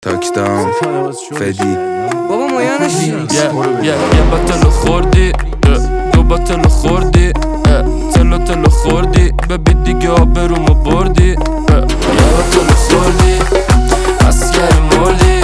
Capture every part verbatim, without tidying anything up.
تاکدام فدی بابا مایانش یه بطل خوردی دو بطل خوردی تلو تلو خوردی ببی دیگه آبرومو بردی یه بطل خوردی اسکر مردی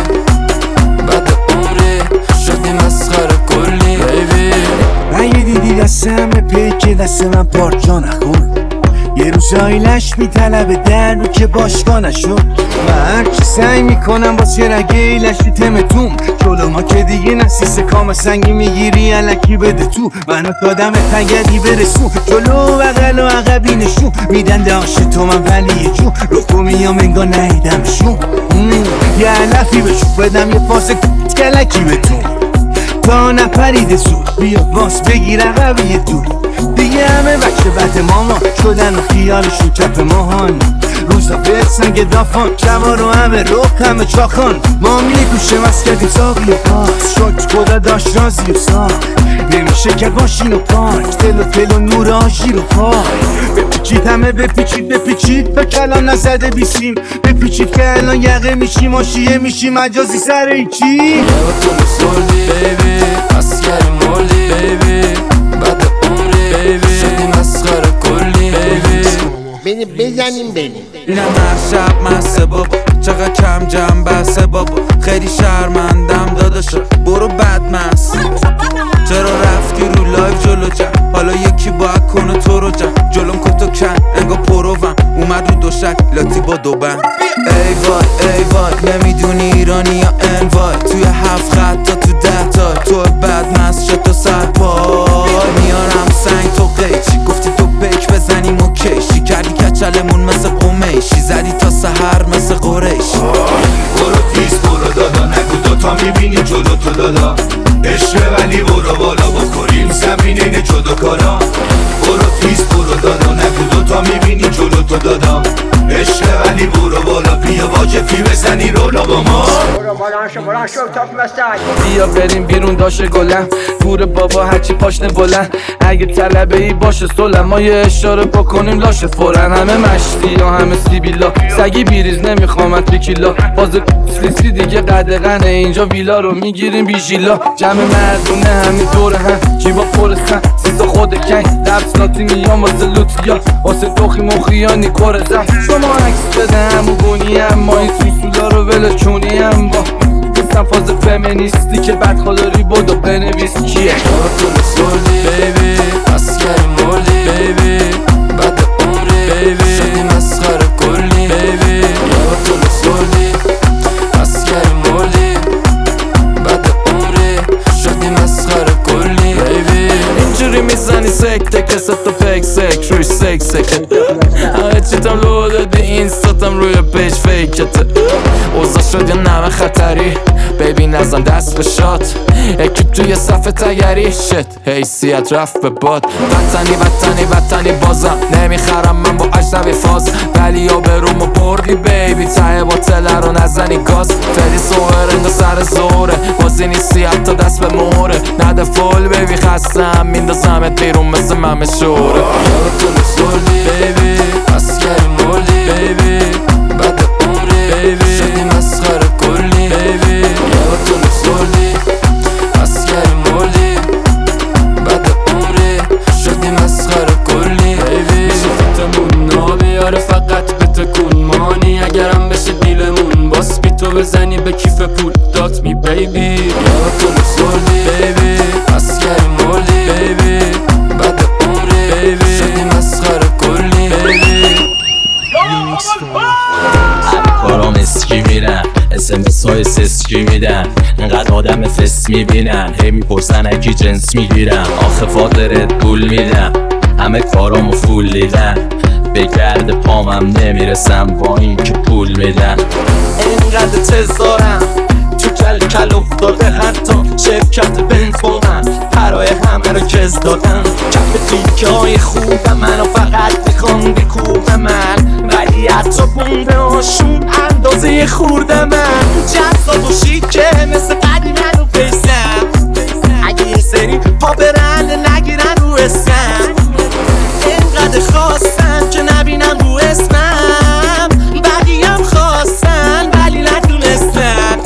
بعد عمری شدی مسخره کلی بیبی من یه دیدی دستم پیک دست من پارچا نکن یه روزایی لش میطلبه در رو که باشگاه نشد و هرچی سعی میکنم باز یه رگه لشی تمتون جلو ما که دیگه نسیس کام سنگی میگیری علکی بده تو منو کادم تگدی برسون جلو بغل و عقبی نشون میدن داشت تو من ولی یه جون رو میام انگار نهیدمشون یه علفی بشون بدم یه پاس کلکی به تو تا نپریده سود بیا باس بگیر عقبی تو دیگه همه بچه بد ماما شدن و خیالشون چپ ماهان روزا برسن گدافان شما رو همه روک همه چاخان ما میگوشه مست کردیم ساقی و پاس شد خدا داشت رازی و ساخت نمیشه که باشین و پاک تل و تل و نور آشی رو پای بپیچید همه بپیچید بپیچید به کلام نزده بیسیم بپیچید که الان یقه میشیم آشیه میشیم مجازی سر ایچی یه بطل خوردی بیبی اسکر مردی بیبی بعد عمری بیبی شدی مسخره کلی بیبی بینی بزنیم بریم اینم هر شب مسته بابا چقدر کم جمع بسته بابا خیلی شرمندم داداشا برو بد مست چرا رفتی رو لایف جلو جمع حالا یکی باید کنه تو رو جمع جلوم کتو کن انگا پروم اومد رو دوشک لاتی با دو بند ای وای ای وای نمیدونی ایرانی یا انوای توی هفت خط تا تو ده تا تو بد مست شد تو سر پای میارم سنگ تو قیچی گفتی تو بیک بزنیم و کشی کردی کچلمون مثل قمیشی زدی تا سحر مثل قریشی برو تیز برو دادا نگو دوتا میبینی جلو تو دادا عشقه ولی برو بالا بکنیم زمین اینه جدا کارا برو تیز برو دادا نگو دوتا میبینی جلو تو دادا عشقه ولی برو بالا بیا واجفی بزنی رولا با ما بیا بریم بیرون داشه گلم گور بابا هرچی پاشنه بلند اگه طلبه ای باشه سلم ما یه اشاره بکنیم لاشه فورن همه مشتی یا همه سیبیلا سگی بیریز نمیخوامت بیکیلا باز لیستی دیگه قدقنه اینجا ویلا رو میگیریم بیژیلا جمع مردونه همین دور هم جیبا پرسن سیسا خود کنگ لبس لاتینیان واسه لوتیا واسه دوخی مخیانی کرزم شما عکس بده همو گونی هم ما این سوسولا رو ول چونی هم با گفتم فاز فمینیستی که بدخالاری بود و بنویس کیه یه بطل خوردی بیبی اسکر مردی بیبی بعد عمری بیبی شدی مسخره کلی بیبی یه بطل خوردی اسکر مردی بعد عمری شدی مسخره کلی بیبی اینجوری میزنی سکته کست تو پک سک روی سک سکت همه چیتم لو دادی اینستاتم روی پیج فیکته اوضاع شد یه نمه خطری بیبی نزن دست به شات اکیب توی صفحه تگری شت حیثیت رفت به باد وطنی وطنی وطنی بازم نمیخرم من با اجنبی فاز ولی یا برومو بردی بیبی ته باطله رو نزنی گاز فری سوهر انگا سر زوره بازی نیستی حتی دست به موره نده فول بیبی خستم میندازمت بیرون مثل ممه شوره یه بطل خوردی بیبی اسکر مردی بیبی بعد عمری بیبی شدی مسخره کلی بیبی یه بطل خوردی اسکر مردی بعد عمری شدی مسخره کلی بیبی میشه فیتمون نابیاره فقط به تکون مانی اگرم بشه دیلمون باس بی تو بزنی به کیف پول دات می بیبی یه بطل خوردی بیبی اسکر مردی بیبی بعد عمری بیبی شدی مسخره کلی بیبی کارام اسکی میرن اسم سای سسکی میدن انقدر آدم فس میبینن هی میپرسن اکی جنس میگیرم آخه فاقرت پول میدم همه کارامو فول دیدن به گرد پامم نمیرسم با این که پول میدن اینقدر تزارم تو کل کل افتاده حتی شرکت بنز با من پرای همه رو کز دادن کف تیکه های خوب منو فقط میخوام بکوب من ولی حتی بونده هاشون اندازه خورده من جذاب و شیکه مثل قدیمن و پیسم اگه یه سری پا برن نگیرن رو اسم اینقدر خواستن که نبینن رو اسمم بقیه هم خواستن ولی ندونستن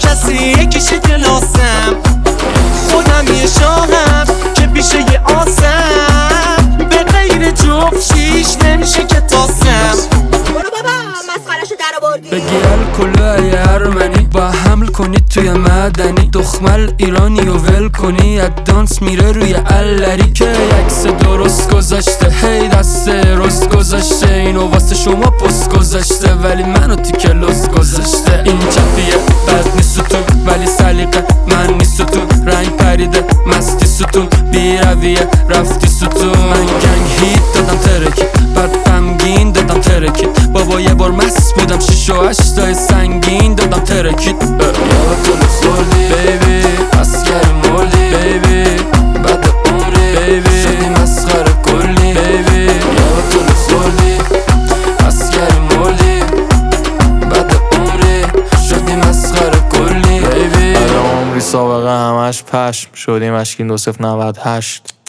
کسی یکیشه کلاسم خودم یه شاهم که پیشه یه آسم به غیر جفت شیش نمیشه که تاسم برو بابا مسخرشو در آوردی بگی الکل ای ارمنی با حمل کنید توی مدنی دخمل ایرانی و ول کنی از دانس میره روی الری که عکس درست گذاشته هی دست رست گذاشته اینو واسه شما پست گذاشته ولی منو تیکه لست گذاشته این چپیه بد نیست ستون ولی سلیقه من نیست ستون رنگ پریده مستی ستون بی رویه رفتی ستون من گنگ هیت دادم ترکی بعد غمگین دادم ترکی بابا یه بار مست بودم شیش و هشتای سنگین دادم ترکید یادتون خوردی بیبی اسگر مردی بیبی بعد عمری بیبی شدی مسخره کلی بیبی یادتون خوردی اسگر مردی بعد عمری شدی مسخره کلی بیبی بعد عمری سابقه همش پشم شدیم اشکین دو صفر نود هشت